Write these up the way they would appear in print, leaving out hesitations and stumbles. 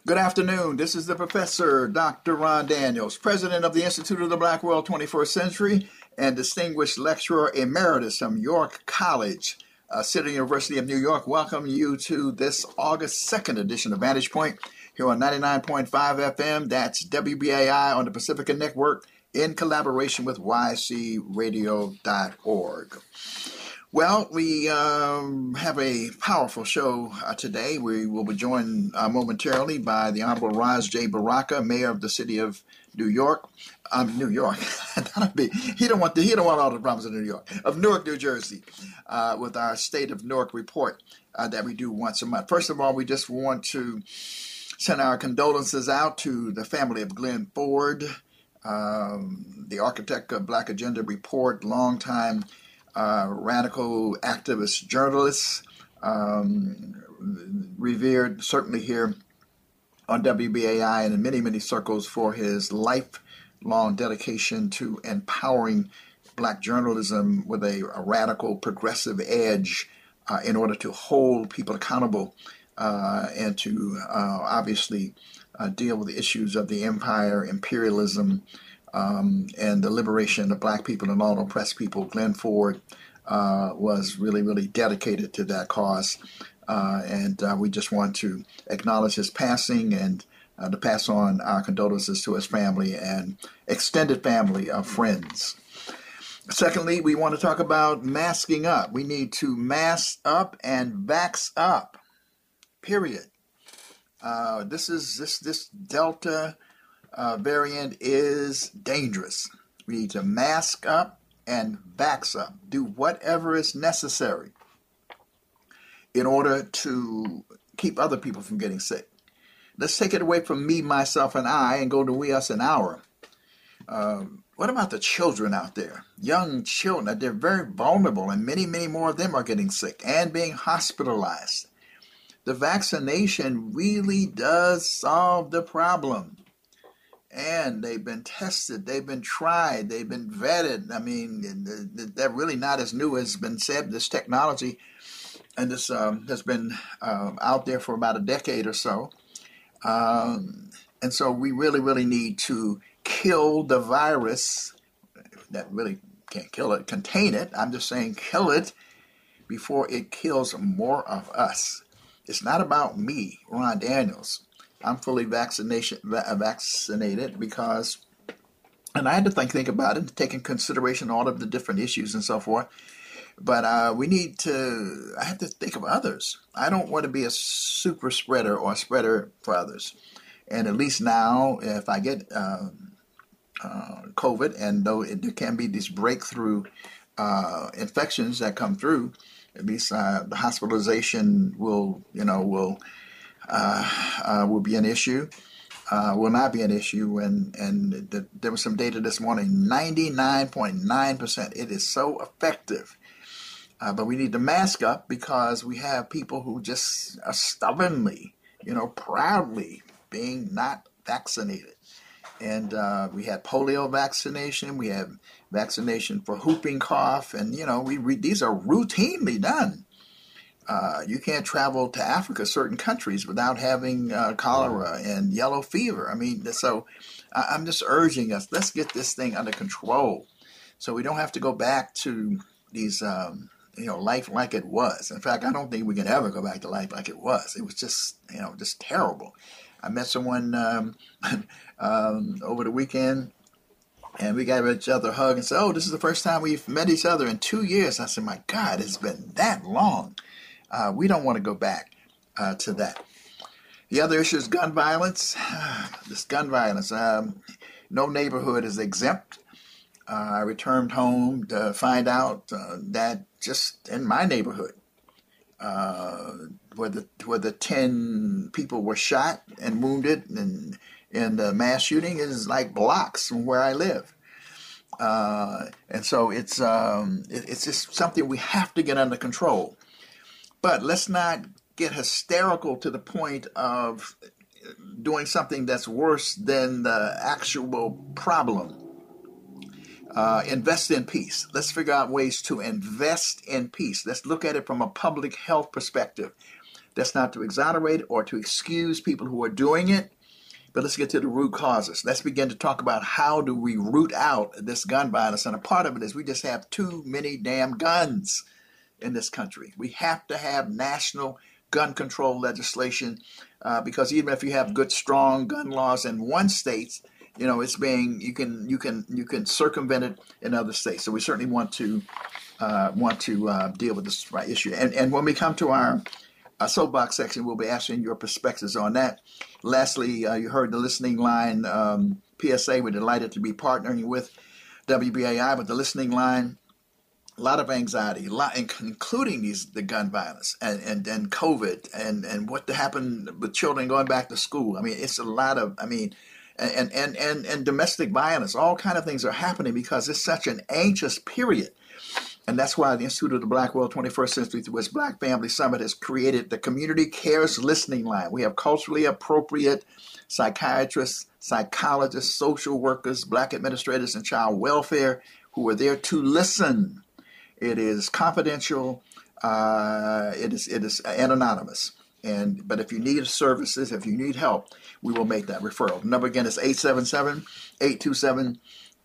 Good afternoon. This is the Professor, Dr. Ron Daniels, President of the Institute of the Black World 21st Century and Distinguished Lecturer Emeritus from York College, City University of New York. Welcome you to this August 2nd edition of Vantage Point here on 99.5 FM. That's WBAI on the Pacifica Network in collaboration with ycradio.org. Well, we have a powerful show today. We will be joined momentarily by the Honorable Ras J. Baraka, Mayor of the City of New York. New York. He don't want all the problems in New York. Of Newark, New Jersey, with our State of Newark report that we do once a month. First of all, we just want to send our condolences out to the family of Glenn Ford, the architect of Black Agenda Report, longtime radical activist journalists, revered certainly here on WBAI and in many, many circles for his lifelong dedication to empowering Black journalism with a radical progressive edge in order to hold people accountable and to obviously deal with the issues of the empire, imperialism, and the liberation of Black people and all oppressed people. Glenn Ford was really, really dedicated to that cause. And we just want to acknowledge his passing and to pass on our condolences to his family and extended family of friends. Secondly, we want to talk about masking up. We need to mask up and vax up, period. This Delta variant is dangerous. We need to mask up and vax up. Do whatever is necessary in order to keep other people from getting sick. Let's take it away from me, myself, and I and go to we, us, and our. What about the children out there? Young children, they're very vulnerable, and many, many more of them are getting sick and being hospitalized. The vaccination really does solve the problem. And they've been tested, they've been tried, they've been vetted. I mean, they're really not as new as been said. This technology and this has been out there for about a decade or so. And so we really, really need to kill the virus. That really can't kill it, contain it. I'm just saying kill it before it kills more of us. It's not about me, Ron Daniels. I'm fully vaccinated because, and I had to think about it, take in consideration all of the different issues and so forth. But I have to think of others. I don't want to be a super spreader or a spreader for others. And at least now, if I get COVID, and though there can be these breakthrough infections that come through, at least the hospitalization will be an issue, will not be an issue. And there was some data this morning, 99.9%. It is so effective. But we need to mask up because we have people who just are stubbornly, proudly being not vaccinated. And we had polio vaccination. We have vaccination for whooping cough. And, these are routinely done. You can't travel to Africa, certain countries, without having cholera and yellow fever. I mean, so I'm just urging us, let's get this thing under control so we don't have to go back to these, life like it was. In fact, I don't think we can ever go back to life like it was. It was just terrible. I met someone over the weekend, and we gave each other a hug and said, oh, this is the first time we've met each other in 2 years. I said, my God, it's been that long. We don't want to go back to that. The other issue is gun violence. This gun violence. No neighborhood is exempt. I returned home to find out that just in my neighborhood, where the 10 people were shot and wounded, and the mass shooting is like blocks from where I live. And so it's just something we have to get under control. But let's not get hysterical to the point of doing something that's worse than the actual problem. Invest in peace. Let's figure out ways to invest in peace. Let's look at it from a public health perspective. That's not to exonerate or to excuse people who are doing it, but let's get to the root causes. Let's begin to talk about how do we root out this gun violence. And a part of it is we just have too many damn guns in this country. We have to have national gun control legislation because even if you have good, strong gun laws in one state, it's being you can circumvent it in other states. So we certainly want to deal with this right issue. And when we come to our soapbox section, we'll be asking your perspectives on that. Lastly, you heard the listening line PSA. We're delighted to be partnering with WBAI, but the listening line, a lot of anxiety, including the gun violence and COVID and what happened with children going back to school. I mean, it's a lot of, and domestic violence. All kind of things are happening because it's such an anxious period. And that's why the Institute of the Black World 21st Century through its Black Family Summit has created the Community Cares Listening Line. We have culturally appropriate psychiatrists, psychologists, social workers, Black administrators, and child welfare who are there to listen. It is confidential. It is anonymous. But if you need services, if you need help, we will make that referral. The number again is 877-827-6677,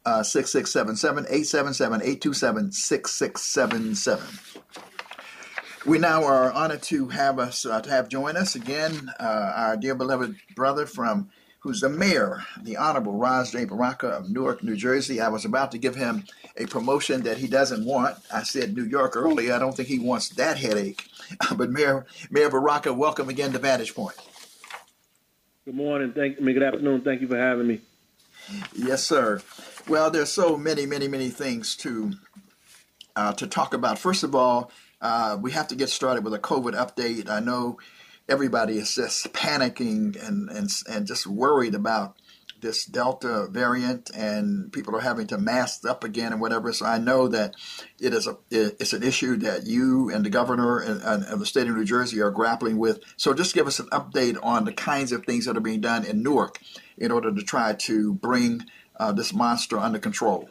877-827-6677. We now are honored to have join us again our dear beloved brother who's the mayor, the Honorable Ras J. Baraka of Newark, New Jersey. I was about to give him a promotion that he doesn't want. I said New York earlier. I don't think he wants that headache. But Mayor Baraka, welcome again to Vantage Point. Good morning. Good afternoon. Thank you for having me. Yes, sir. Well, there's so many things to talk about. First of all, we have to get started with a COVID update. I know everybody is just panicking and just worried about this Delta variant, and people are having to mask up again and whatever. So I know that it's an issue that you and the governor of the state of New Jersey are grappling with. So just give us an update on the kinds of things that are being done in Newark in order to try to bring this monster under control.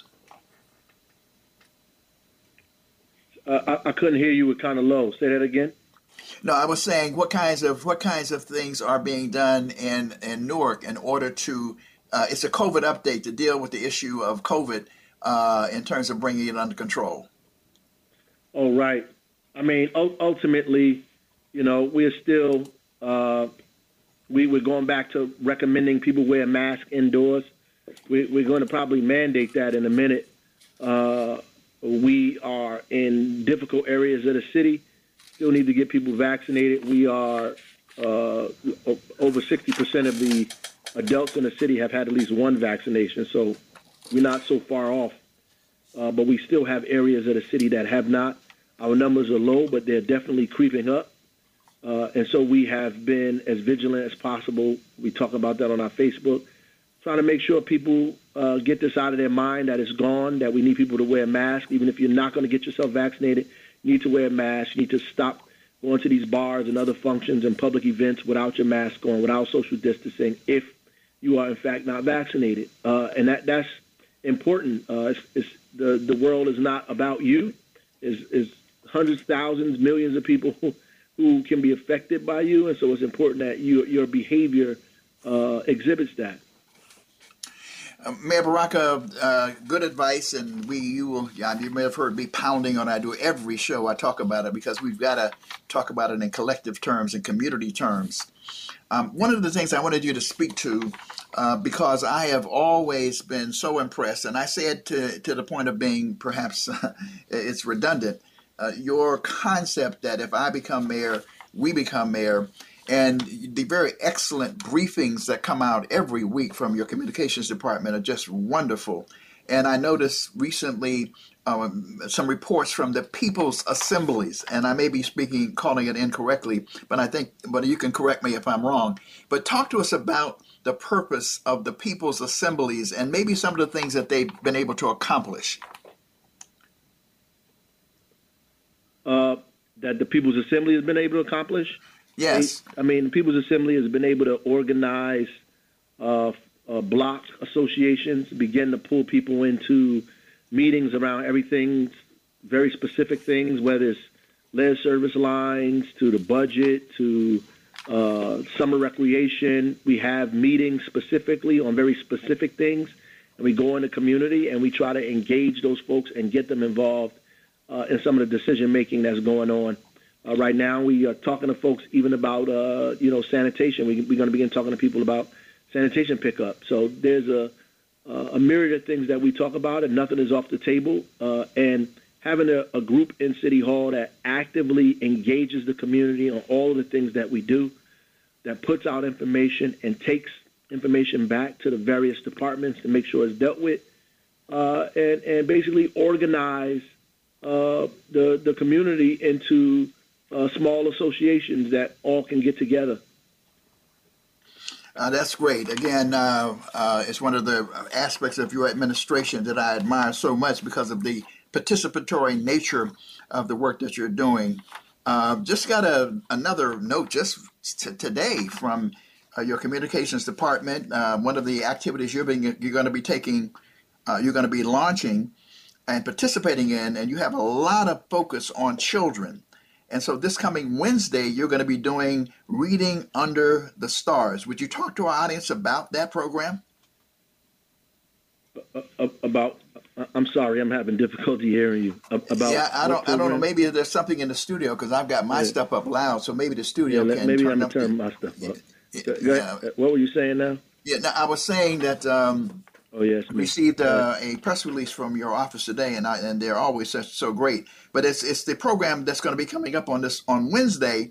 I couldn't hear you. Were kind of low. Say that again. No, I was saying what kinds of things are being done in Newark in order to it's a COVID update to deal with the issue of COVID in terms of bringing it under control. Oh, right. I mean, ultimately, we're still we're going back to recommending people wear masks indoors. We're going to probably mandate that in a minute. We are in difficult areas of the city. Still need to get people vaccinated. We are over 60% of the adults in the city have had at least one vaccination, so we're not so far off. But we still have areas of the city that have not. Our numbers are low, but they're definitely creeping up. And so we have been as vigilant as possible. We talk about that on our Facebook, trying to make sure people get this out of their mind, that it's gone, that we need people to wear masks. Even if you're not going to get yourself vaccinated, you need to wear a mask. You need to stop going to these bars and other functions and public events without your mask on, without social distancing, if you are, in fact, not vaccinated. And that's important. The world is not about you. It's hundreds, thousands, millions of people who can be affected by you, and so it's important that your behavior exhibits that. Mayor Baraka, good advice, and you may have heard me pounding on. I do every show. I talk about it because we've got to talk about it in collective terms and community terms. One of the things I wanted you to speak to, because I have always been so impressed, and I say it to the point of being perhaps it's redundant. Your concept that if I become mayor, we become mayor. And the very excellent briefings that come out every week from your communications department are just wonderful. And I noticed recently some reports from the People's Assemblies, and I may be calling it incorrectly, but you can correct me if I'm wrong. But talk to us about the purpose of the People's Assemblies and maybe some of the things that they've been able to accomplish. That the People's Assembly has been able to accomplish? Yes. The People's Assembly has been able to organize block associations, begin to pull people into meetings around everything, very specific things, whether it's lead service lines to the budget to summer recreation. We have meetings specifically on very specific things, and we go in the community and we try to engage those folks and get them involved in some of the decision-making that's going on. Right now, we are talking to folks even about, sanitation. We're going to begin talking to people about sanitation pickup. So there's a myriad of things that we talk about, and nothing is off the table. And having a group in City Hall that actively engages the community on all of the things that we do, that puts out information and takes information back to the various departments to make sure it's dealt with, and basically organize the community into small associations that all can get together. That's great. Again, it's one of the aspects of your administration that I admire so much because of the participatory nature of the work that you're doing. Just got another note just today from your communications department. One of the activities you're going to be taking, you're going to be launching and participating in, and you have a lot of focus on children. And so this coming Wednesday, you're going to be doing Reading Under the Stars. Would you talk to our audience about that program? I'm sorry, I'm having difficulty hearing you. I don't know. Maybe there's something in the studio because I've got my stuff up loud. So maybe the studio can maybe turn I'm up. Turn my stuff up. What were you saying now? Yeah, no, I was saying that. Oh yes, received a press release from your office today, and they're always so great. But it's the program that's going to be coming up on Wednesday,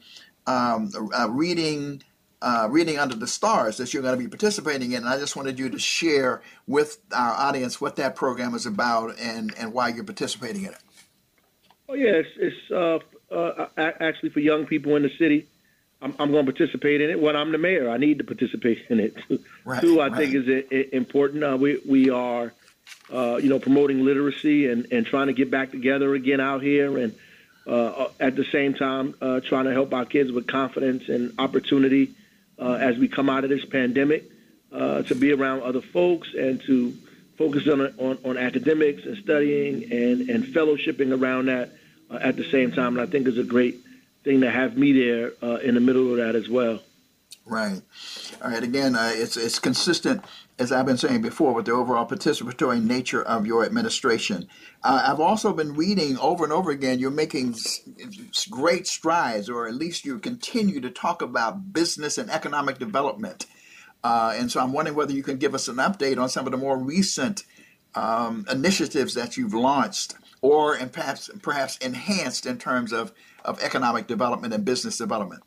reading Under the Stars that you're going to be participating in. And I just wanted you to share with our audience what that program is about and why you're participating in it. Oh yeah, it's actually for young people in the city. I'm going to participate in it. When I'm the mayor, I need to participate in it. Two, I think is important. We are, promoting literacy and trying to get back together again out here, and at the same time trying to help our kids with confidence and opportunity as we come out of this pandemic, to be around other folks and to focus on academics and studying and fellowshipping around that at the same time. And I think is a great thing to have me there in the middle of that as well. Right. All right. Again, it's consistent, as I've been saying before, with the overall participatory nature of your administration. I've also been reading over and over again, you're making great strides, or at least you continue to talk about business and economic development. And so I'm wondering whether you can give us an update on some of the more recent initiatives that you've launched, or and perhaps enhanced in terms of economic development and business development.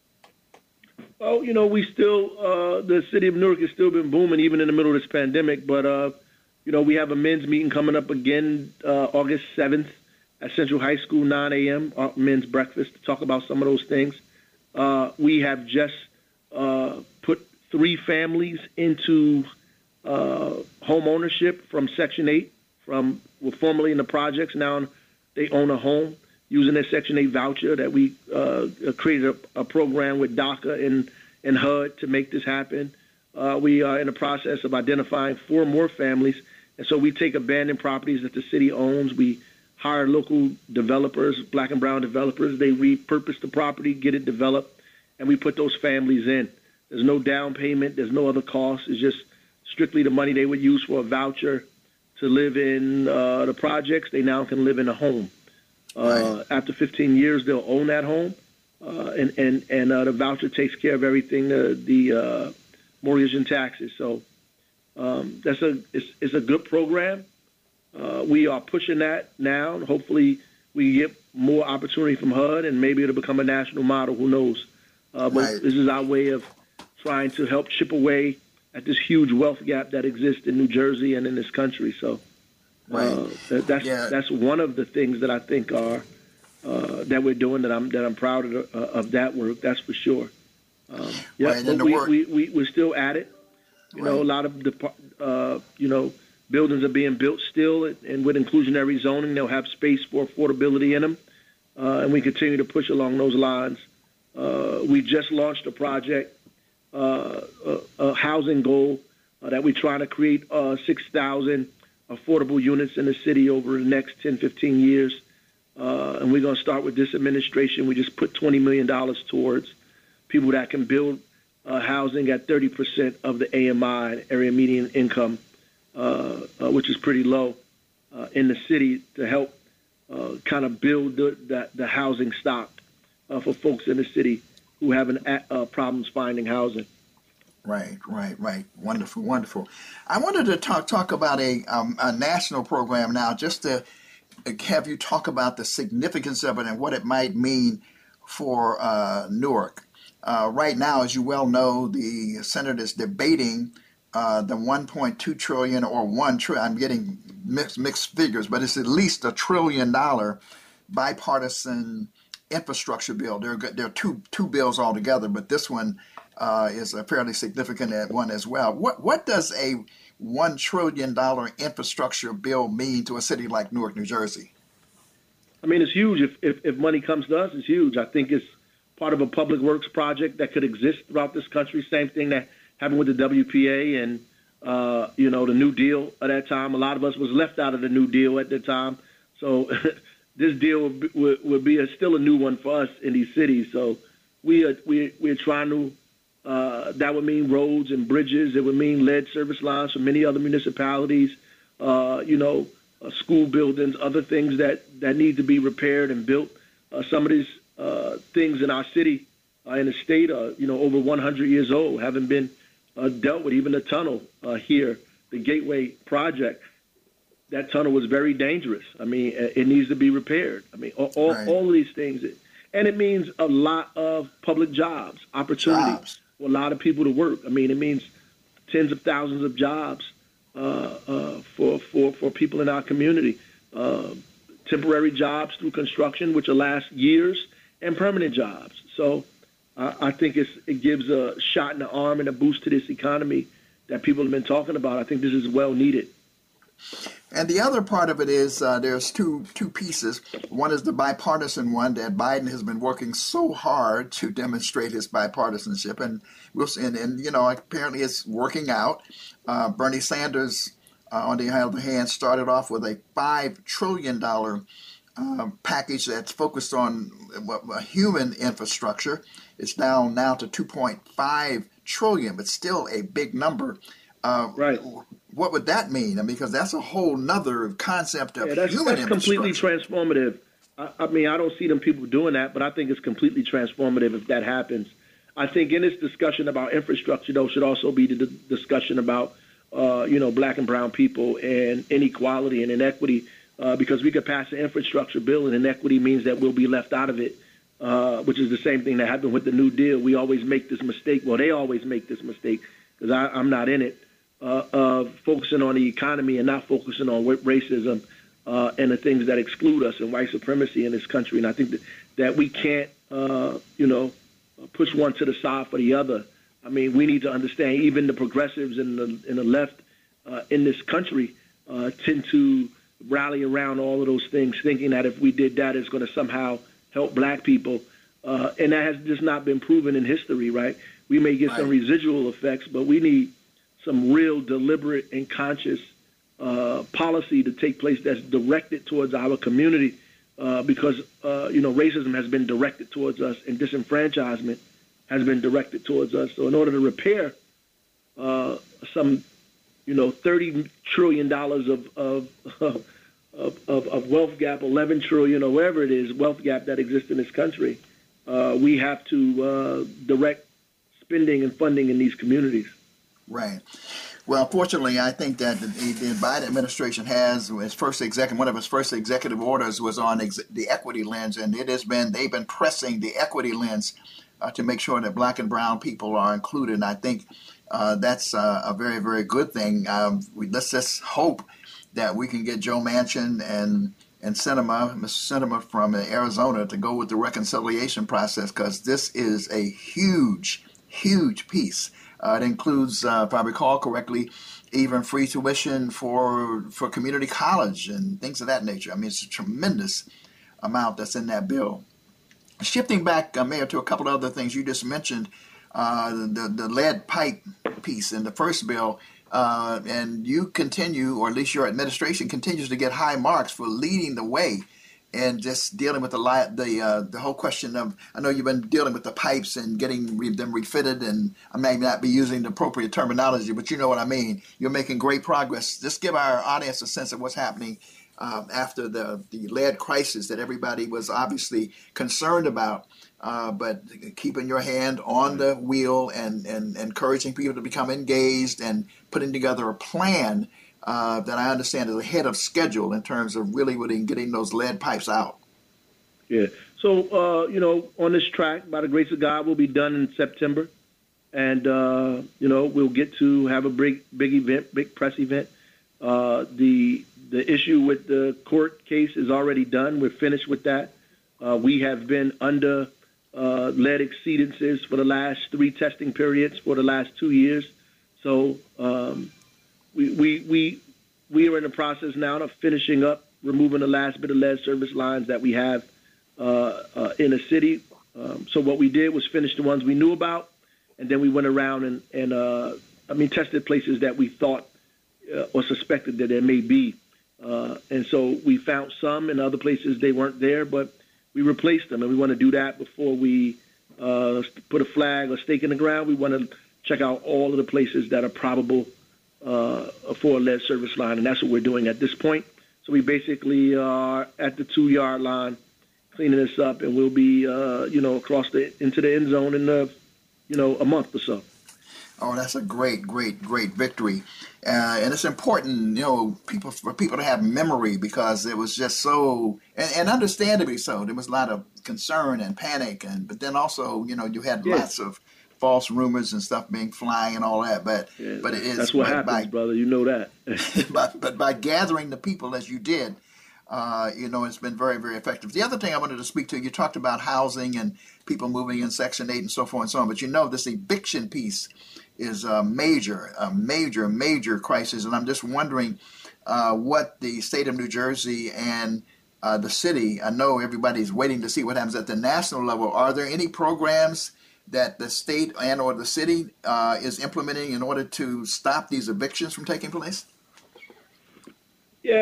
Well, we still, the city of Newark has still been booming even in the middle of this pandemic. But, we have a men's meeting coming up again August 7th at Central High School, 9 a.m., men's breakfast to talk about some of those things. We have just put 3 families into home ownership from Section 8, were formerly in the projects. Now they own a home using their Section 8 voucher that we created a program with DACA and HUD to make this happen. We are in the process of identifying 4 more families. And so we take abandoned properties that the city owns. We hire local developers, black and brown developers. They repurpose the property, get it developed, and we put those families in. There's no down payment. There's no other cost. It's just strictly the money they would use for a voucher to live in the projects. They now can live in a home. Right. After 15 years, they'll own that home, and the voucher takes care of everything, the mortgage and taxes. So it's a good program. We are pushing that now. Hopefully, we get more opportunity from HUD, and maybe it'll become a national model. Who knows? But right. This is our way of trying to help chip away at this huge wealth gap that exists in New Jersey and in this country. So. Right. That's one of the things that I think are that we're doing, that I'm proud of that work. That's for sure. Right, but we're still at it. A lot of the buildings are being built still, and with inclusionary zoning, they'll have space for affordability in them, and we continue to push along those lines. We just launched a project, a housing goal that we're trying to create 6,000 affordable units in the city over the next 10, 15 years. and we're going to start with this administration. We just put $20 million towards people that can build housing at 30% of the AMI, area median income, which is pretty low in the city, to help kind of build the housing stock for folks in the city who have problems finding housing. Right. Wonderful, wonderful. I wanted to talk about a national program now, just to have you talk about the significance of it and what it might mean for Newark. Right now, as you well know, the Senate is debating the 1.2 trillion or 1 trillion. I'm getting mixed figures, but it's at least $1 trillion bipartisan infrastructure bill. There are two bills altogether, but this one is a fairly significant one as well. What does a $1 trillion infrastructure bill mean to a city like Newark, New Jersey? I mean, it's huge. If money comes to us, it's huge. I think it's part of a public works project that could exist throughout this country. Same thing that happened with the WPA and the New Deal at that time. A lot of us was left out of the New Deal at the time. So this deal would be still a new one for us in these cities. So we're trying to. That would mean roads and bridges. It would mean lead service lines for many other municipalities. School buildings, other things that need to be repaired and built. Some of these things in our city, in the state, are over 100 years old, haven't been dealt with. Even the tunnel here, the Gateway project, that tunnel was very dangerous. I mean, it needs to be repaired. I mean, all of these things. And it means a lot of public jobs, opportunities for a lot of people to work. I mean, it means tens of thousands of jobs for people in our community. Temporary jobs through construction, which will last years, and permanent jobs. So I think it gives a shot in the arm and a boost to this economy that people have been talking about. I think this is well needed. And the other part of it is there's two pieces. One is the bipartisan one that Biden has been working so hard to demonstrate his bipartisanship, and we'll see. And apparently it's working out. Bernie Sanders, on the other hand, started off with a $5 trillion package that's focused on human infrastructure. It's down now to 2.5 trillion, but still a big number. Right. What would that mean? I mean, because that's a whole nother concept of that's human infrastructure. Completely transformative. I mean, I don't see them people doing that, but I think it's completely transformative if that happens. I think in this discussion about infrastructure, though, should also be the discussion about, black and brown people and inequality and inequity, because we could pass an infrastructure bill and inequity means that we'll be left out of it, which is the same thing that happened with the New Deal. We always make this mistake. Well, they always make this mistake because I'm not in it, of focusing on the economy and not focusing on racism and the things that exclude us and white supremacy in this country. And I think that we can't, push one to the side for the other. I mean, we need to understand even the progressives in the left in this country tend to rally around all of those things, thinking that if we did that, it's going to somehow help black people. And that has just not been proven in history, right? We may get some residual effects, but we need some real deliberate and conscious policy to take place that's directed towards our community, because racism has been directed towards us and disenfranchisement has been directed towards us. So in order to repair some $30 trillion of wealth gap, 11 trillion or wherever it is, wealth gap that exists in this country, we have to direct spending and funding in these communities. Right. Well, fortunately, I think that the Biden administration has one of his first executive orders was on the equity lens, and they've been pressing the equity lens to make sure that black and brown people are included. And I think that's a very, very good thing. Let's just hope that we can get Joe Manchin and Mr. Sinema from Arizona to go with the reconciliation process, because this is a huge, huge piece. It includes, if I recall correctly, even free tuition for community college and things of that nature. I mean, it's a tremendous amount that's in that bill. Shifting back, Mayor, to a couple of other things you just mentioned, the lead pipe piece in the first bill, and you continue, or at least your administration continues to get high marks for leading the way and just dealing with the whole question of, I know you've been dealing with the pipes and getting them refitted, and I may not be using the appropriate terminology, but you know what I mean. You're making great progress. Just give our audience a sense of what's happening after the lead crisis that everybody was obviously concerned about, but keeping your hand on the wheel and encouraging people to become engaged and putting together a plan that I understand is ahead of schedule in terms of really getting those lead pipes out. Yeah. So, on this track, by the grace of God, we'll be done in September. And, we'll get to have a big event, big press event. The issue with the court case is already done. We're finished with that. We have been under lead exceedances for the last 3 testing periods for the last 2 years. So we are in the process now of finishing up, removing the last bit of lead service lines that we have in the city. So what we did was finish the ones we knew about, and then we went around and tested places that we thought or suspected that there may be. And so we found some, and other places they weren't there, but we replaced them. And we want to do that before we put a flag or stake in the ground. We want to check out all of the places that are probable for a lead service line, and that's what we're doing at this point. So we basically are at the 2-yard line cleaning this up, and we'll be, across into the end zone in a month or so. Oh, that's a great victory. And it's important, for people to have memory, because it was just so, and understandably so, there was a lot of concern and panic, but then also, you had lots of false rumors and stuff being flying and all that. But it is, that's what happens, brother. You know that. but by gathering the people as you did, it's been very, very effective. The other thing I wanted to speak to, you talked about housing and people moving in Section 8 and so forth and so on. But this eviction piece is a major crisis. And I'm just wondering what the state of New Jersey and the city, I know everybody's waiting to see what happens at the national level. Are there any programs that the state and or the city is implementing in order to stop these evictions from taking place? Yeah,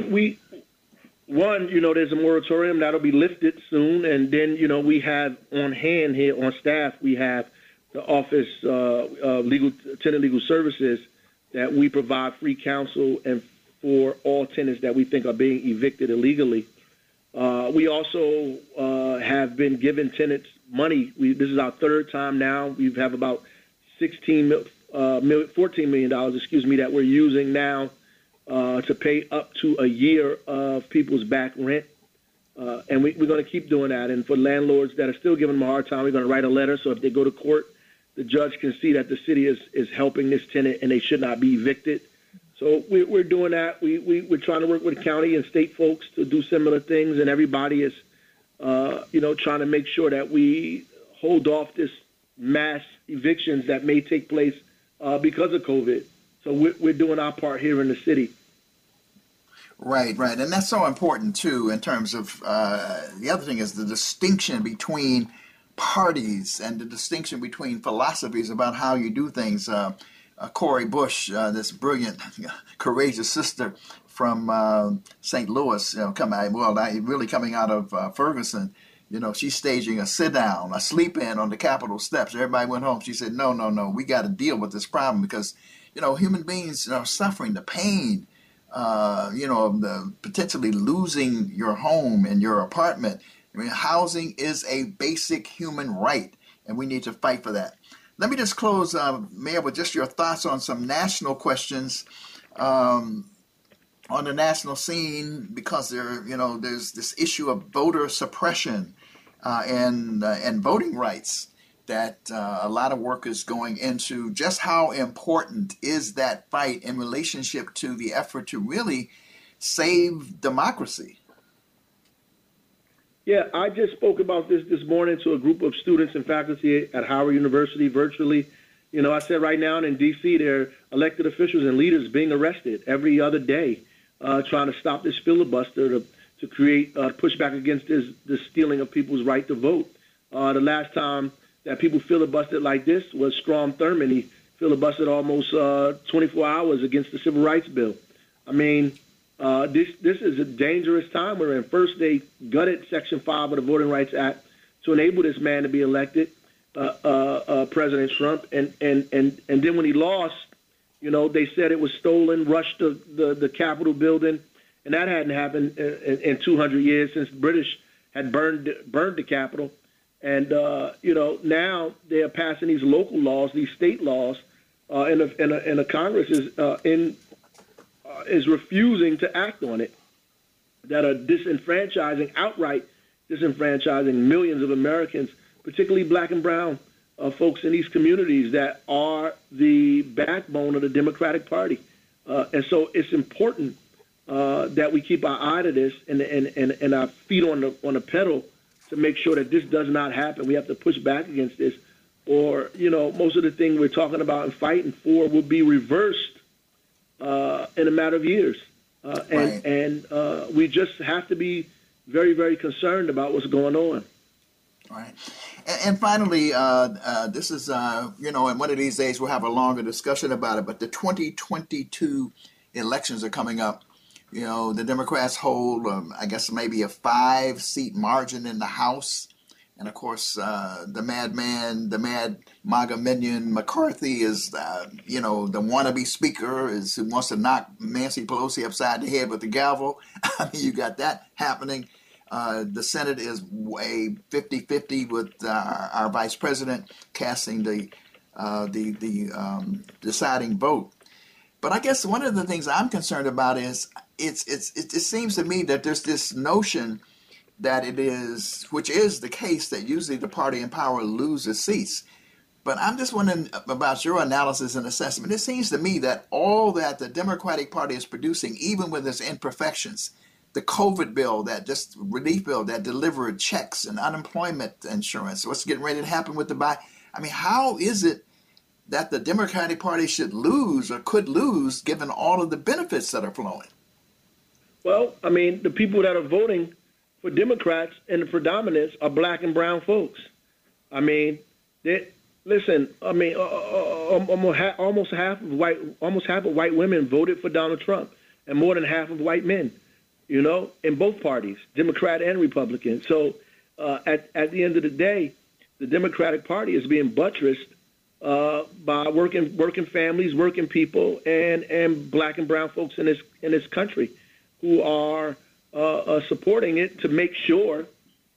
there's a moratorium that'll be lifted soon, and then, we have on hand here on staff, we have the Office of Tenant Legal Services that we provide free counsel and for all tenants that we think are being evicted illegally. We also have been giving tenants money. This is our 3rd time now. We have about $14 million, that we're using now to pay up to a year of people's back rent. And we're going to keep doing that. And for landlords that are still giving them a hard time, we're going to write a letter. So if they go to court, the judge can see that the city is helping this tenant and they should not be evicted. So we're doing that. We're trying to work with county and state folks to do similar things. And everybody is, trying to make sure that we hold off this mass evictions that may take place because of COVID. So we're doing our part here in the city. Right. And that's so important, too, in terms of the other thing is the distinction between parties and the distinction between philosophies about how you do things. Cori Bush, this brilliant, courageous sister from St. Louis, really coming out of Ferguson, she's staging a sit-down, a sleep-in on the Capitol steps. Everybody went home. She said, no, we got to deal with this problem because, human beings are suffering the pain, of the potentially losing your home and your apartment. Housing is a basic human right, and we need to fight for that. Let me just close, Mayor, with just your thoughts on some national questions on the national scene, because there's this issue of voter suppression and voting rights that a lot of work is going into. Just how important is that fight in relationship to the effort to really save democracy? Yeah, I just spoke about this morning to a group of students and faculty at Howard University virtually. I said right now in D.C. there are elected officials and leaders being arrested every other day, trying to stop this filibuster to create pushback against this stealing of people's right to vote. The last time that people filibustered like this was Strom Thurmond. He filibustered almost 24 hours against the Civil Rights Bill. This is a dangerous time we're in. First, they gutted Section 5 of the Voting Rights Act to enable this man to be elected, President Trump, and then when he lost, they said it was stolen, rushed the Capitol building, and that hadn't happened in 200 years since the British had burned the Capitol. And now they are passing these local laws, these state laws, and the Congress is refusing to act on it, that are outright disenfranchising millions of Americans, particularly black and brown folks in these communities that are the backbone of the Democratic Party. And so it's important that we keep our eye to this and our feet on the pedal to make sure that this does not happen. We have to push back against this, or most of the things we're talking about and fighting for will be reversed in a matter of years. And we just have to be very, very concerned about what's going on. All right. And finally, this is, and one of these days we'll have a longer discussion about it, but the 2022 elections are coming up. The Democrats hold, I guess, maybe a 5-seat margin in the House. And, of course, the madman, the mad MAGA minion McCarthy is, the wannabe speaker who wants to knock Nancy Pelosi upside the head with the gavel. I mean, you got that happening. The Senate is way 50-50 with our vice president casting the deciding vote. But I guess one of the things I'm concerned about is it seems to me that there's this notion that which is the case, that usually the party in power loses seats. But I'm just wondering about your analysis and assessment. It seems to me that all that the Democratic Party is producing, even with its imperfections, the COVID bill, relief bill that delivered checks and unemployment insurance, what's getting ready to happen with how is it that the Democratic Party should lose or could lose given all of the benefits that are flowing? Well, the people that are voting for Democrats and the predominance are black and brown folks. Almost half of white women voted for Donald Trump, and more than half of white men, in both parties, Democrat and Republican. So at the end of the day, the Democratic Party is being buttressed by working families, working people, and black and brown folks in this country who are supporting it to make sure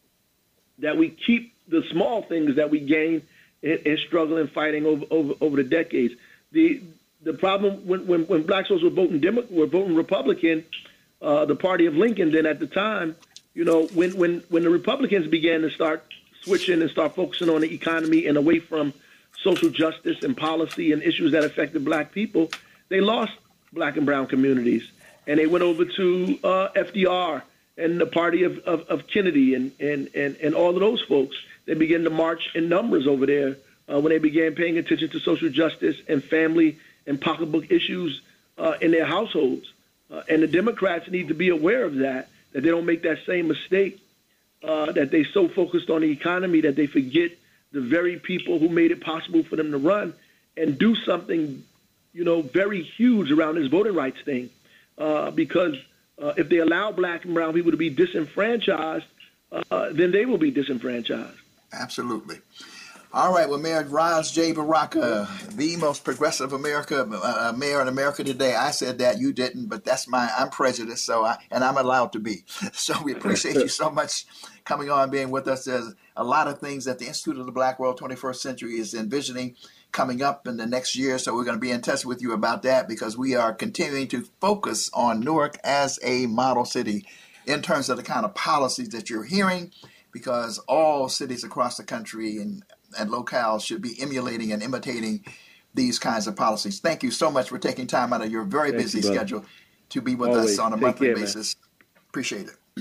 that we keep the small things that we gain in struggle and fighting over the decades. The problem when black folks were voting Republican, the party of Lincoln, then at the time, when the Republicans began to start switching and start focusing on the economy and away from social justice and policy and issues that affected black people, they lost black and brown communities. And they went over to FDR and the party of Kennedy and all of those folks. They began to march in numbers over there when they began paying attention to social justice and family and pocketbook issues in their households. And the Democrats need to be aware of that they don't make that same mistake, that they so focused on the economy that they forget the very people who made it possible for them to run and do something, very huge around this voting rights thing. Because if they allow black and brown people to be disenfranchised, then they will be disenfranchised. Absolutely. All right. Well, Mayor Ras J. Baraka, the most progressive mayor in America today. I said that, you didn't, but I'm prejudiced, and I'm allowed to be. So we appreciate you so much coming on, being with us. There's a lot of things that the Institute of the Black World 21st Century is envisioning coming up in the next year. So we're going to be in touch with you about that, because we are continuing to focus on Newark as a model city in terms of the kind of policies that you're hearing, because all cities across the country and locales should be emulating and imitating these kinds of policies. Thank you so much for taking time out of your very busy schedule to be with us on a monthly basis. Appreciate it.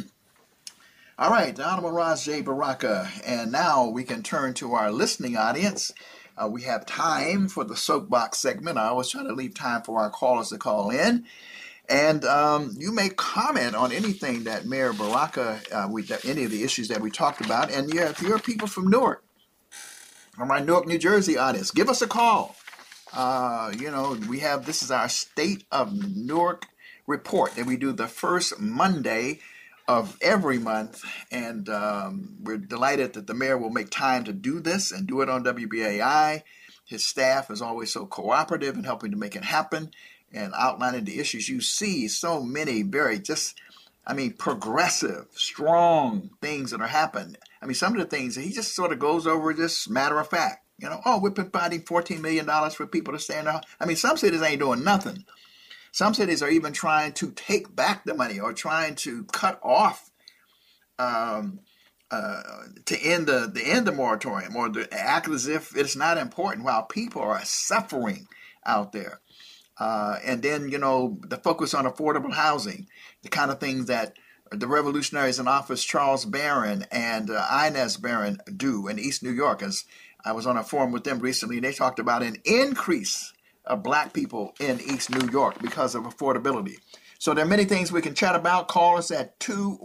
All right, the Honorable Ras J. Baraka. And now we can turn to our listening audience. We have time for the soapbox segment. I always try to leave time for our callers to call in. And you may comment on anything that Mayor Baraka, any of the issues that we talked about. And if you're people from Newark, from our Newark, New Jersey audience, give us a call. This is our State of Newark report that we do the first Monday of every month, and we're delighted that the mayor will make time to do this and do it on WBAI. His staff is always so cooperative in helping to make it happen and outlining the issues. You see so many very progressive, strong things that are happening. I mean, some of the things he just sort of goes over just matter of fact. You know, oh, we're providing $14 million for people to stay in their house. I mean, some cities ain't doing nothing. Some cities are even trying to take back the money or trying to cut off to end the moratorium or to act as if it's not important while people are suffering out there. And then, you know, the focus on affordable housing, the kind of things that the revolutionaries in office, Charles Barron and Inez Barron, do in East New York. As I was on a forum with them recently, they talked about an increase of black people in East New York because of affordability. So there are many things we can chat about. Call us at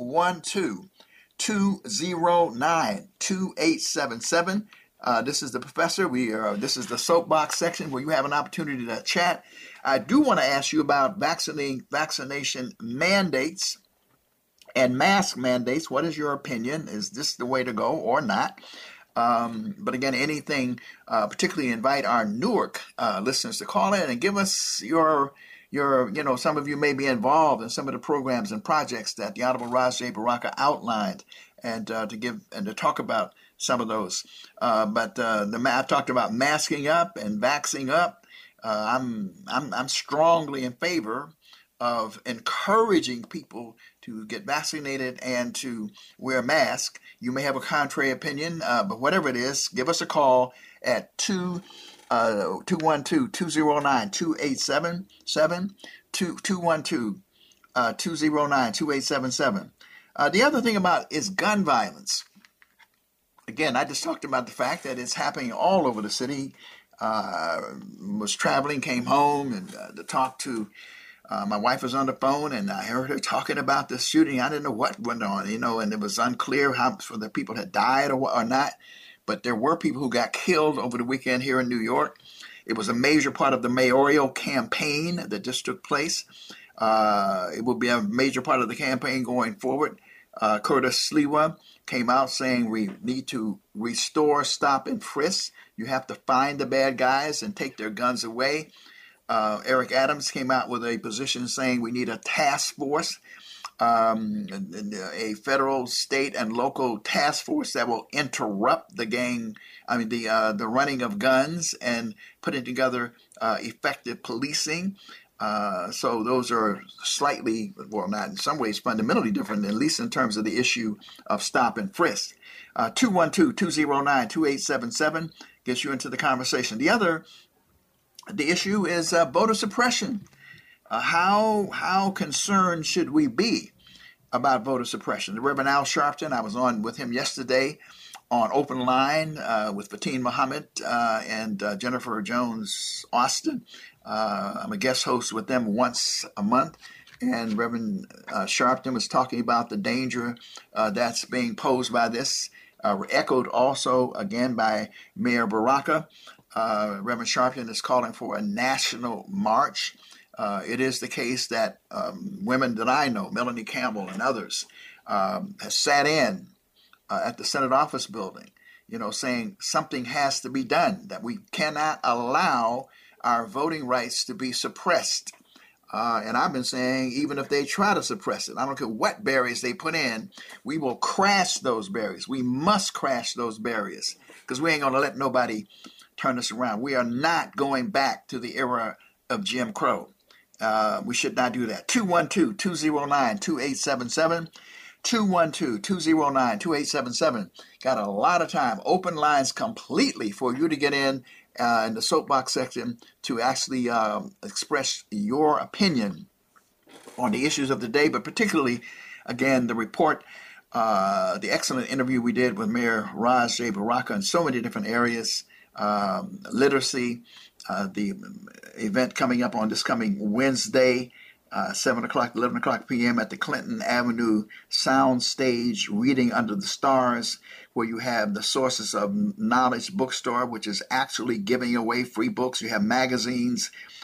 212-209-2877. This is the professor. This is the soapbox section where you have an opportunity to chat. I do want to ask you about vaccination mandates and mask mandates. What is your opinion? Is this the way to go or not? But again, anything, particularly invite our Newark listeners to call in and give us your, some of you may be involved in some of the programs and projects that the Honorable Ras J. Baraka outlined, and to talk about some of those. But I've talked about masking up and vaxing up. I'm strongly in favor of encouraging people to get vaccinated and to wear a mask. You may have a contrary opinion, but whatever it is, give us a call at 212-209-2877, 212-209-2877. The other thing about is gun violence. Again, I just talked about the fact that it's happening all over the city. Was traveling, came home, and to talk to my wife was on the phone, and I heard her talking about the shooting. I didn't know what went on, and it was unclear how the people had died or not. But there were people who got killed over the weekend here in New York. It was a major part of the mayoral campaign that just took place. It will be a major part of the campaign going forward. Curtis Sliwa came out saying we need to restore stop and frisk. You have to find the bad guys and take their guns away. Eric Adams came out with a position saying we need a task force, a federal, state, and local task force that will interrupt the running of guns and putting together effective policing. So those are slightly, well, not in some ways fundamentally different, at least in terms of the issue of stop and frisk. 212-209-2877 gets you into the conversation. The issue is voter suppression. How concerned should we be about voter suppression? The Reverend Al Sharpton, I was on with him yesterday on Open Line with Fatin Muhammad and Jennifer Jones Austin. I'm a guest host with them once a month, and Reverend Sharpton was talking about the danger that's being posed by this, echoed also again by Mayor Baraka. Reverend Sharpton is calling for a national march. It is the case that women that I know, Melanie Campbell and others, have sat in at the Senate office building, saying something has to be done, that we cannot allow our voting rights to be suppressed. And I've been saying, even if they try to suppress it, I don't care what barriers they put in, we will crash those barriers. We must crash those barriers because we ain't going to let nobody turn us around. We are not going back to the era of Jim Crow. We should not do that. 212-209-2877. 212-209-2877. Got a lot of time. Open lines completely for you to get in the soapbox section to actually express your opinion on the issues of the day, but particularly, again, the report, the excellent interview we did with Mayor Ras J. Baraka in so many different areas, literacy, the event coming up on this coming Wednesday, 7 o'clock, 11 o'clock p.m. at the Clinton Avenue Sound Stage, Reading Under the Stars, where you have the Sources of Knowledge bookstore, which is actually giving away free books. You have magazines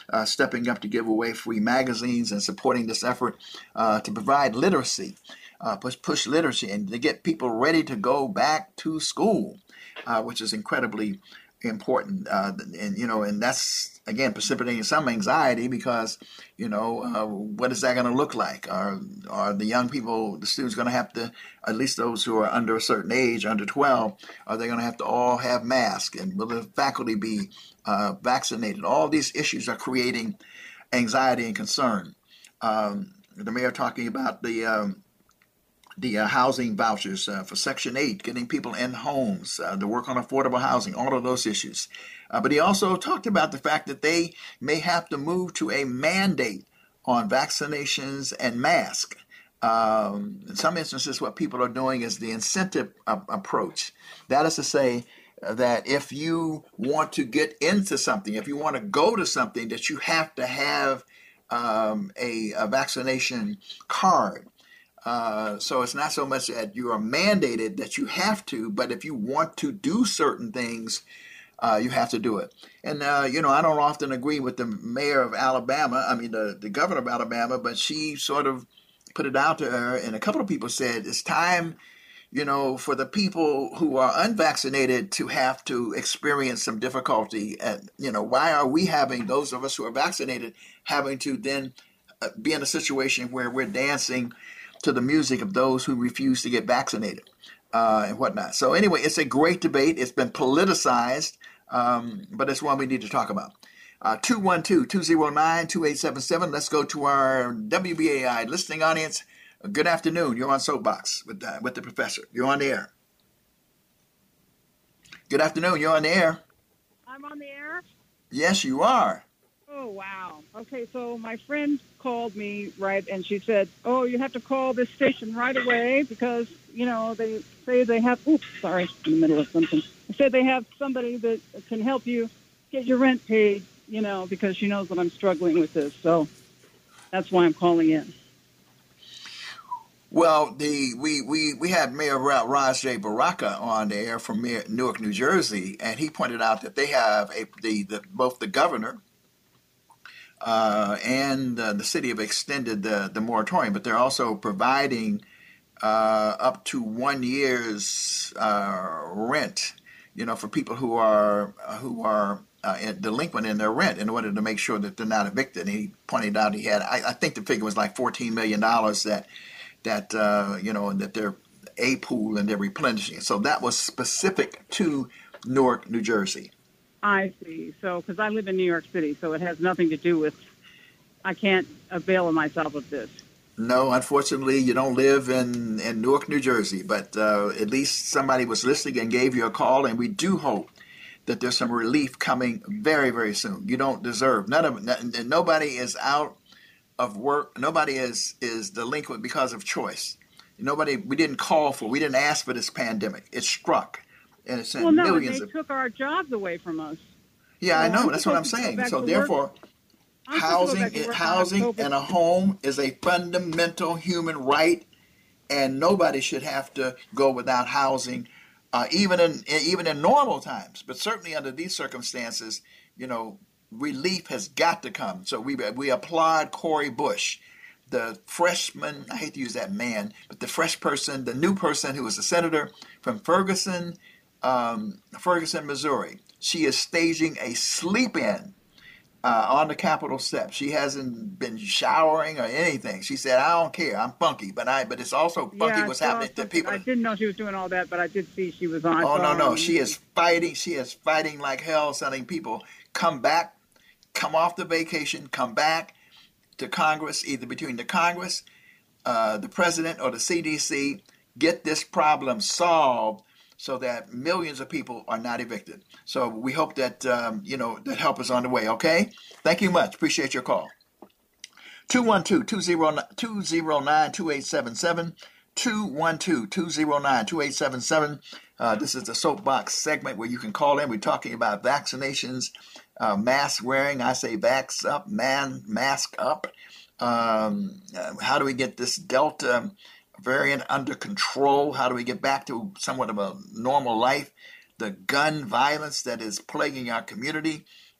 stepping up to give away free magazines and supporting this effort to provide literacy, push literacy, and to get people ready to go back to school, which is incredibly important. And that's again precipitating some anxiety because what is that going to look like? Are the young people, the students, going to have to, at least those who are under a certain age, under 12, are they going to have to all have masks? And will the faculty be vaccinated? All these issues are creating anxiety and concern. The mayor talking about the housing vouchers for Section 8, getting people in homes, the work on affordable housing, all of those issues. But he also talked about the fact that they may have to move to a mandate on vaccinations and masks. In some instances, what people are doing is the incentive approach. That is to say that if you want to get into something, if you want to go to something, that you have to have a vaccination card. So it's not so much that you are mandated that you have to, but if you want to do certain things, you have to do it. And, I don't often agree with the mayor of Alabama, the governor of Alabama, but she sort of put it out to her, and a couple of people said it's time, for the people who are unvaccinated to have to experience some difficulty. And, why are we having, those of us who are vaccinated, having to then be in a situation where we're dancing to the music of those who refuse to get vaccinated and whatnot. So anyway, it's a great debate. It's been politicized, but it's one we need to talk about. 212-209-2877. Let's go to our WBAI listening audience. Good afternoon. You're on Soapbox with the professor. You're on the air. Good afternoon. You're on the air. I'm on the air? Yes, you are. Oh, wow. Okay, so my friend called me, right, and she said, oh, you have to call this station right away because, they say they have, oops, sorry, in the middle of something. They say they have somebody that can help you get your rent paid, because she knows that I'm struggling with this. So that's why I'm calling in. Well, we had Mayor Raj J. Baraka on the air from Newark, New Jersey, and he pointed out that they have both the governor and the city have extended the moratorium, but they're also providing up to 1 year's rent, for people who are delinquent in their rent in order to make sure that they're not evicted. And he pointed out he had, I think the figure was like $14 million that they're a pool and they're replenishing. So that was specific to Newark, New Jersey. I see. So, because I live in New York City, so it has nothing to do with, I can't avail myself of this. No, unfortunately, you don't live in Newark, New Jersey, but at least somebody was listening and gave you a call, and we do hope that there's some relief coming very, very soon. You don't deserve, nobody is out of work. Nobody is delinquent because of choice. We didn't call for, we didn't ask for this pandemic. It struck. And it sent millions they took our jobs away from us. Yeah, I know. That's what I'm saying. So therefore, housing and a home is a fundamental human right, and nobody should have to go without housing, even in normal times. But certainly under these circumstances, relief has got to come. So we applaud Cori Bush, the freshman. I hate to use that man, but the new person who was a senator from Ferguson, Missouri. She is staging a sleep-in on the Capitol steps. She hasn't been showering or anything. She said, "I don't care. I'm funky, but it's also funky what's happening to people." I didn't know she was doing all that, but I did see she was on. Oh no! She is fighting. She is fighting like hell, telling people, "Come back, come off the vacation, come back to Congress, either between the Congress, the president, or the CDC. Get this problem solved." So that millions of people are not evicted. So we hope that, that help is on the way, okay? Thank you much. Appreciate your call. 212-209-2877. 212-209-2877. This is the Soapbox segment where you can call in. We're talking about vaccinations, mask wearing. I say vax up, mask up. How do we get this Delta variant under control? How do we get back to somewhat of a normal life? The gun violence that is plaguing our community.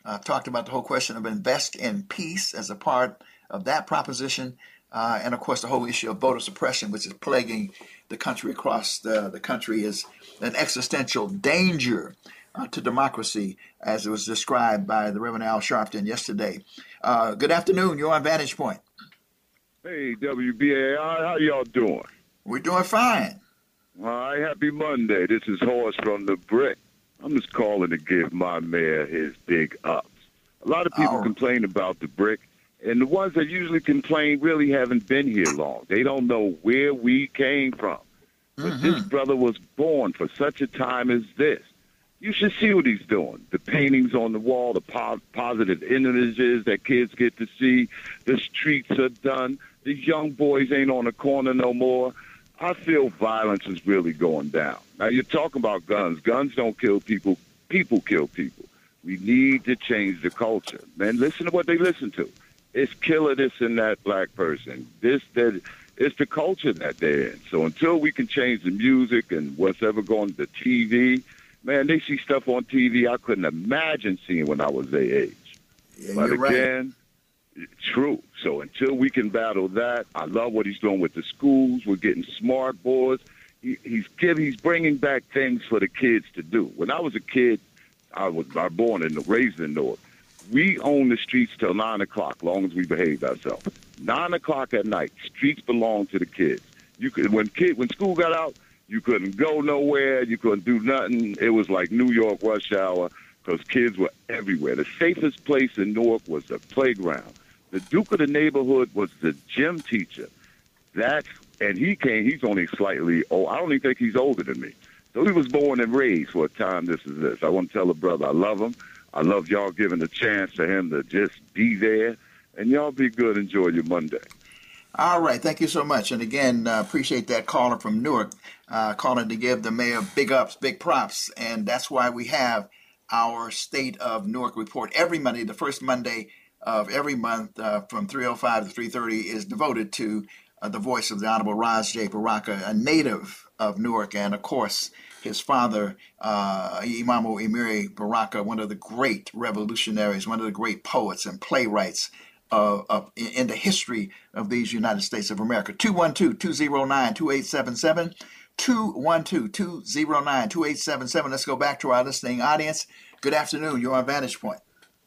talked about the whole question of invest in peace as a part of that proposition. And of course, the whole issue of voter suppression, which is plaguing the country across the country, is an existential danger to democracy, as it was described by the Reverend Al Sharpton yesterday. Good afternoon. You're on Vantage Point. Hey, WBAI, how y'all doing? We're doing fine. All right, happy Monday. This is Horace from the Brick. I'm just calling to give my mayor his big ups. A lot of people complain about the Brick, and the ones that usually complain really haven't been here long. They don't know where we came from. But this brother was born for such a time as this. You should see what he's doing. The paintings on the wall, the positive images that kids get to see. The streets are done. The young boys ain't on the corner no more. I feel violence is really going down. Now, you're talking about guns. Guns don't kill people. People kill people. We need to change the culture. Man, listen to what they listen to. It's killer this and that black person. This, that. It's the culture that they're in. So until we can change the music and what's ever going to TV, man, they see stuff on TV I couldn't imagine seeing when I was their age. Yeah, but you're again, true. So until we can battle that, I love what he's doing with the schools. We're getting smart boards. He's bringing back things for the kids to do. When I was a kid, I was born and raised in Newark. We own the streets till 9 o'clock, long as we behaved ourselves. 9 o'clock at night, streets belong to the kids. You could, when school got out, you couldn't go nowhere. You couldn't do nothing. It was like New York rush hour because kids were everywhere. The safest place in Newark was the playground. The Duke of the neighborhood was the gym teacher. And he's only slightly old. I don't even think he's older than me. So he was born and raised for a time this is this. I want to tell a brother I love him. I love y'all giving a chance for him to just be there. And y'all be good. Enjoy your Monday. All right. Thank you so much. And again, appreciate that caller from Newark calling to give the mayor big ups, big props. And that's why we have our State of Newark report every Monday. The first Monday of every month from 3:05 to 3:30 is devoted to the voice of the Honorable Ras J. Baraka, a native of Newark, and of course his father, Imamo Emiri Baraka, one of the great revolutionaries, one of the great poets and playwrights in the history of these United States of America. 212-209-2877, 212-209-2877. Let's go back to our listening audience. Good afternoon. You're on Vantage Point.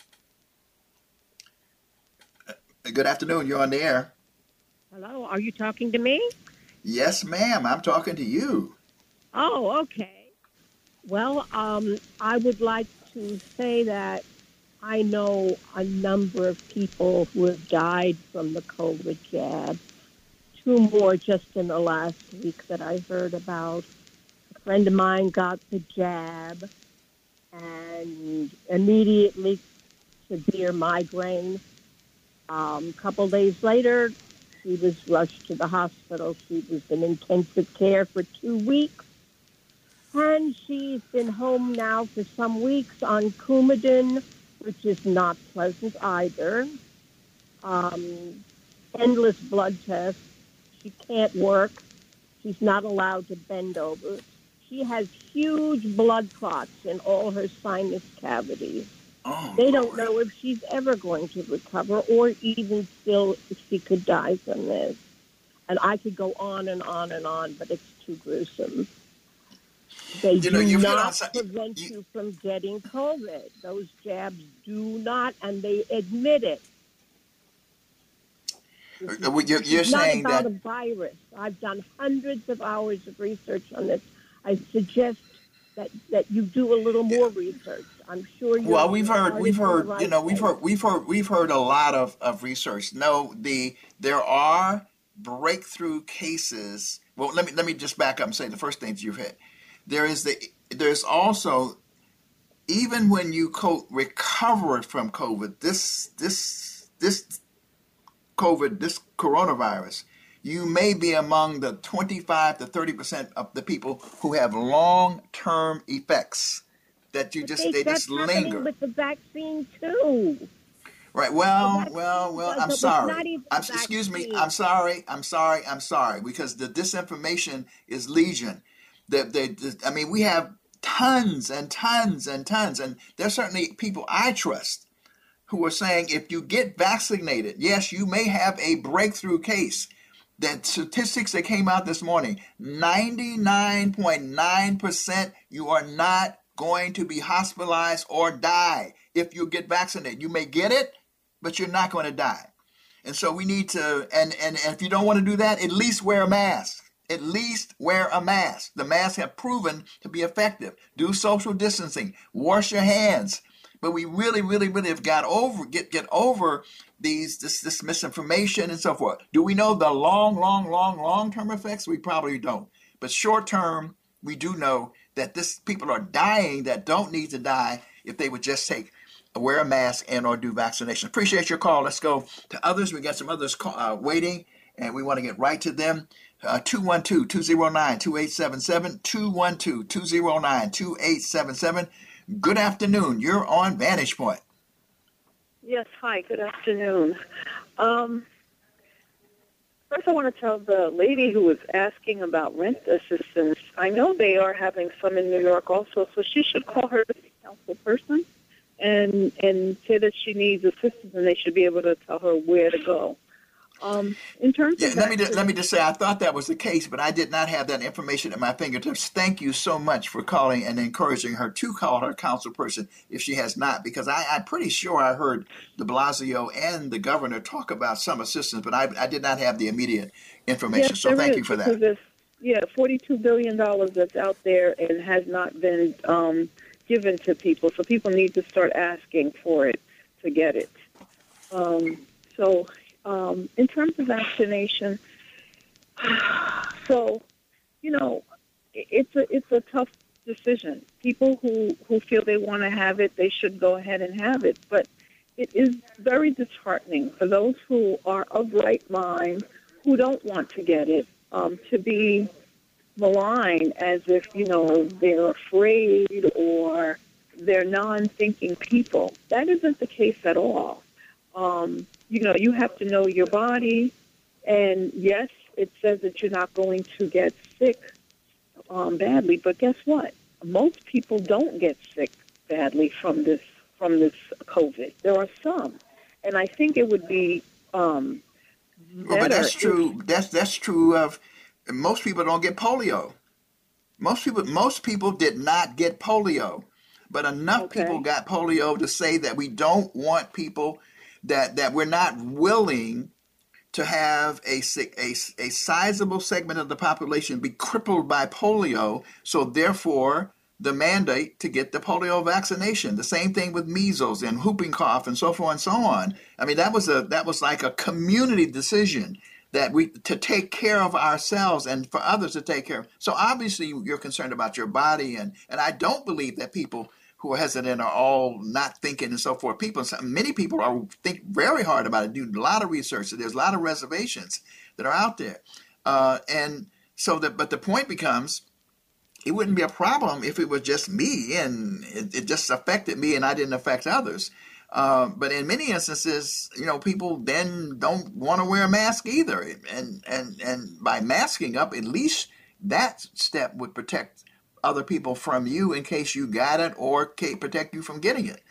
Good afternoon. You're on the air. Hello, are you talking to me? Yes, ma'am. I'm talking to you. Oh, okay. Well, I would like to say that I know a number of people who have died from the COVID jab. 2 more just in the last week that I heard about. A friend of mine got the jab and immediately severe migraine. A couple days later, she was rushed to the hospital. She was in intensive care for 2 weeks. And she's been home now for some weeks on Coumadin, which is not pleasant either. Endless blood tests. She can't work. She's not allowed to bend over. She has huge blood clots in all her sinus cavities. Oh, they don't know if she's ever going to recover or even still if she could die from this. And I could go on and on and on, but it's too gruesome. They do not prevent you from getting COVID. Those jabs do not, and they admit it. You're saying not about that a virus. I've done hundreds of hours of research on this. I suggest that you do a little more research. I'm sure you. Well, we've heard a lot of research. No, there are breakthrough cases. Well, let me just back up and say the first things you've hit. There's also, even when you recover from COVID, this coronavirus, you may be among the 25 to 30% of the people who have long-term effects that you just that's linger. Happening with the vaccine too. Right. Well. I'm sorry. Excuse me. I'm sorry. Because the disinformation is legion. We have tons and tons and tons, and there's certainly people I trust who are saying if you get vaccinated, yes, you may have a breakthrough case. That statistics that came out this morning, 99.9% you are not going to be hospitalized or die if you get vaccinated. You may get it, but you're not going to die. And so we need to, and if you don't want to do that, at least wear a mask. At least wear a mask. The masks have proven to be effective. Do social distancing. Wash your hands. But we really have got over get over this misinformation and so forth. Do we know the long-term effects? We probably don't. But short term, we do know that people are dying that don't need to die if they would just wear a mask and or do vaccination. Appreciate your call. Let's go to others. We got some others waiting, and we want to get right to them. 212-209-2877, 212-209-2877. Good afternoon. You're on Vantage Point. Yes, hi, good afternoon. First, I want to tell the lady who was asking about rent assistance, I know they are having some in New York also, so she should call her council person and say that she needs assistance, and they should be able to tell her where to go. In terms of let me just say, I thought that was the case, but I did not have that information at my fingertips. Thank you so much for calling and encouraging her to call her council person if she has not, because I'm pretty sure I heard de Blasio and the governor talk about some assistance, but I did not have the immediate information. Yes, so thank you for that. $42 billion that's out there and has not been given to people, so people need to start asking for it to get it. In terms of vaccination, it's a tough decision. People who feel they want to have it, they should go ahead and have it. But it is very disheartening for those who are of right mind, who don't want to get it, to be maligned as if, they're afraid or they're non-thinking people. That isn't the case at all. You have to know your body, and yes, it says that you're not going to get sick badly, but guess what? Most people don't get sick badly from this COVID. There are some, and I think it would be better. But that's true. That's true of most people. Don't get polio. Most people did not get polio, but enough people got polio to say that we don't want people. That we're not willing to have a sizable segment of the population be crippled by polio, so therefore the mandate to get the polio vaccination. The same thing with measles and whooping cough and so forth and so on. I mean, that was like a community decision that to take care of ourselves and for others to take care of. So obviously you're concerned about your body, and I don't believe that people who are hesitant are all not thinking and so forth. Many people think very hard about it, do a lot of research. So there's a lot of reservations that are out there. But the point becomes, it wouldn't be a problem if it was just me and it just affected me and I didn't affect others. But in many instances, people then don't want to wear a mask either. And by masking up, at least that step would protect other people from you in case you got it or protect you from getting it.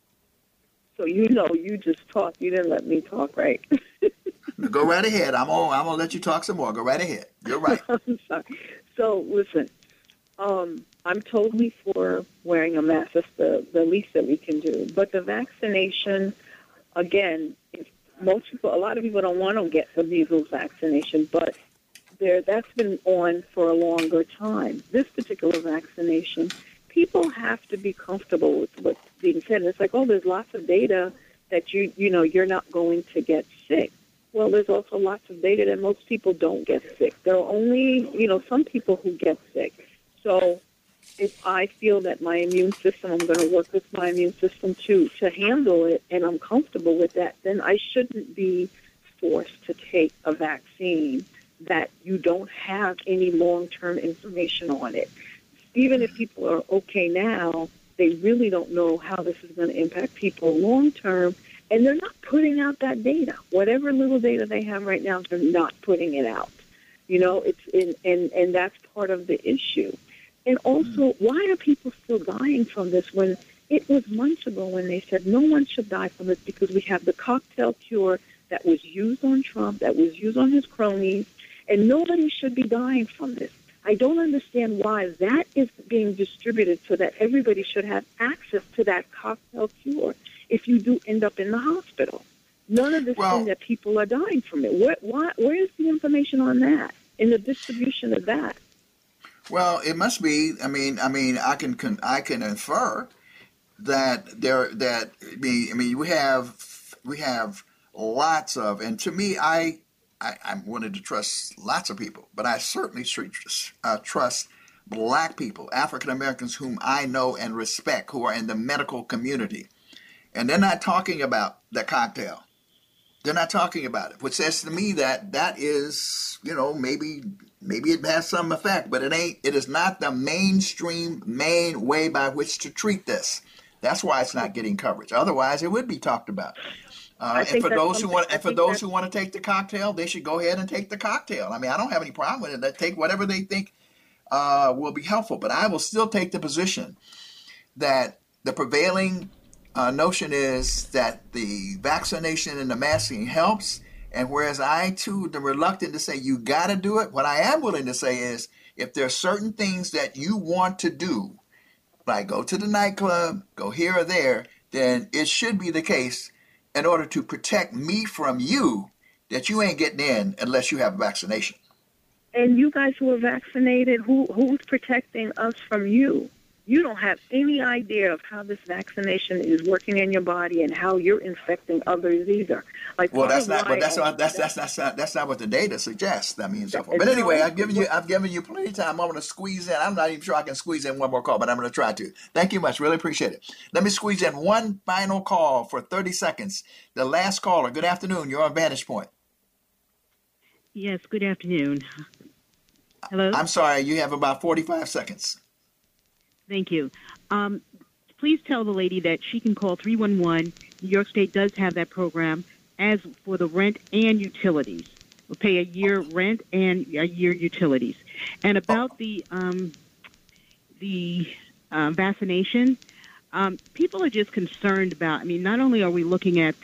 So you just talked. You didn't let me talk, right? Go right ahead. I'm gonna let you talk some more. Go right ahead. You're right. I'm sorry. So listen, I'm totally for wearing a mask. That's the least that we can do. But the vaccination, again, a lot of people don't want to get the measles vaccination, but that's been on for a longer time. This particular vaccination, people have to be comfortable with what's being said. And it's like, there's lots of data that you're not going to get sick. Well, there's also lots of data that most people don't get sick. There are only, some people who get sick. So if I feel that my immune system, I'm going to work with my immune system to handle it, and I'm comfortable with that, then I shouldn't be forced to take a vaccine that you don't have any long-term information on it. Even if people are okay now, they really don't know how this is going to impact people long-term, and they're not putting out that data. Whatever little data they have right now, they're not putting it out. And that's part of the issue. And also, why are people still dying from this when It was months ago when they said no one should die from this because we have the cocktail cure that was used on Trump, that was used on his cronies, and nobody should be dying from this. I don't understand why that is being distributed so that everybody should have access to that cocktail cure if you do end up in the hospital. None of this thing that people are dying from it. Where is the information on that in the distribution of that? Well, it must be. I mean, I can infer that we have lots of, and to me, I wanted to trust lots of people, but I certainly trust black people, African Americans whom I know and respect, who are in the medical community, and they're not talking about the cocktail. They're not talking about it, which says to me that is, maybe it has some effect, but it is not the main way by which to treat this. That's why it's not getting coverage. Otherwise, it would be talked about. And for those who want to take the cocktail, they should go ahead and take the cocktail. I mean, I don't have any problem with it. They take whatever they think will be helpful, but I will still take the position that the prevailing notion is that the vaccination and the masking helps. And whereas I, too, am reluctant to say you got to do it, what I am willing to say is if there are certain things that you want to do, like go to the nightclub, go here or there, then it should be the case in order to protect me from you that you ain't getting in unless you have a vaccination. And you guys who are vaccinated, who's protecting us from you? You don't have any idea of how this vaccination is working in your body and how you're infecting others either. That's not what the data suggests. I mean, so forth. But anyway, I've given you plenty of time. I'm going to squeeze in. I'm not even sure I can squeeze in one more call, but I'm going to try to. Thank you much. Really appreciate it. Let me squeeze in one final call for 30 seconds. The last caller. Good afternoon. You're on Vantage Point. Yes. Good afternoon. Hello. I'm sorry. You have about 45 seconds. Thank you. Please tell the lady that she can call 311. New York State does have that program as for the rent and utilities. We'll pay a year rent and a year utilities. And about the vaccination, people are just concerned about, not only are we looking at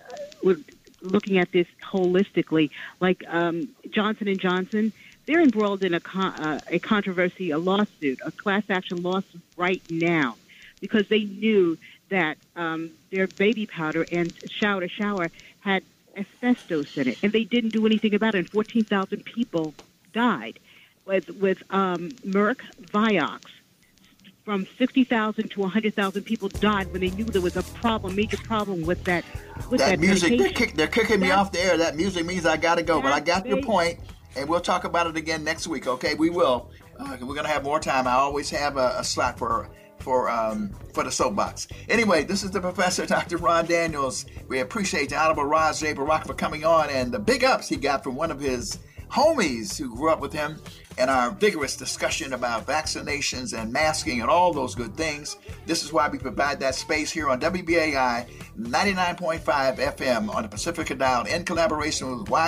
this holistically, like Johnson & Johnson, they're embroiled in a controversy, a lawsuit, a class action lawsuit right now because they knew that their baby powder and shower had asbestos in it, and they didn't do anything about it, and 14,000 people died. With Merck Vioxx, from 60,000 to 100,000 people died when they knew there was a major problem with that music. Medication. They're kicking me off the air. That music means I got to go, but I got your point. And we'll talk about it again next week, okay? We will. We're going to have more time. I always have a slot for the soapbox. Anyway, this is the Professor, Dr. Ron Daniels. We appreciate the Honorable Raj J. Barak for coming on and the big ups he got from one of his homies who grew up with him and our vigorous discussion about vaccinations and masking and all those good things. This is why we provide that space here on WBAI 99.5 FM on the Pacifica Dial in collaboration with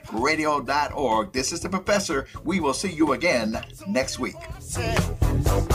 YCRadio.org. This is the Professor. We will see you again next week.